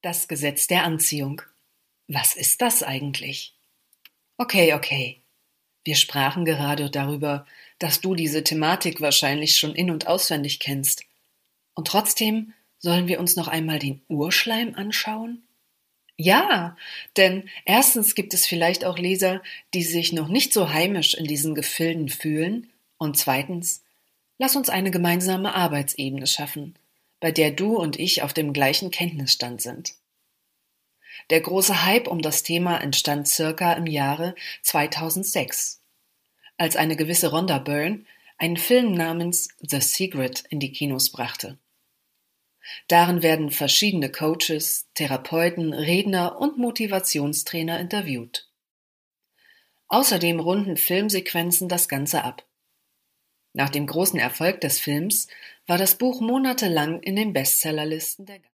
Das Gesetz der Anziehung. Was ist das eigentlich? Okay. Wir sprachen gerade darüber, dass du diese Thematik wahrscheinlich schon in- und auswendig kennst. Und trotzdem sollen wir uns noch einmal den Urschleim anschauen? Ja, denn erstens gibt es vielleicht auch Leser, die sich noch nicht so heimisch in diesen Gefilden fühlen. Und zweitens, lass uns eine gemeinsame Arbeitsebene schaffen, bei der du und ich auf dem gleichen Kenntnisstand sind. Der große Hype um das Thema entstand circa im Jahre 2006, als eine gewisse Rhonda Byrne einen Film namens The Secret in die Kinos brachte. Darin werden verschiedene Coaches, Therapeuten, Redner und Motivationstrainer interviewt. Außerdem runden Filmsequenzen das Ganze ab. Nach dem großen Erfolg des Films war das Buch monatelang in den Bestsellerlisten der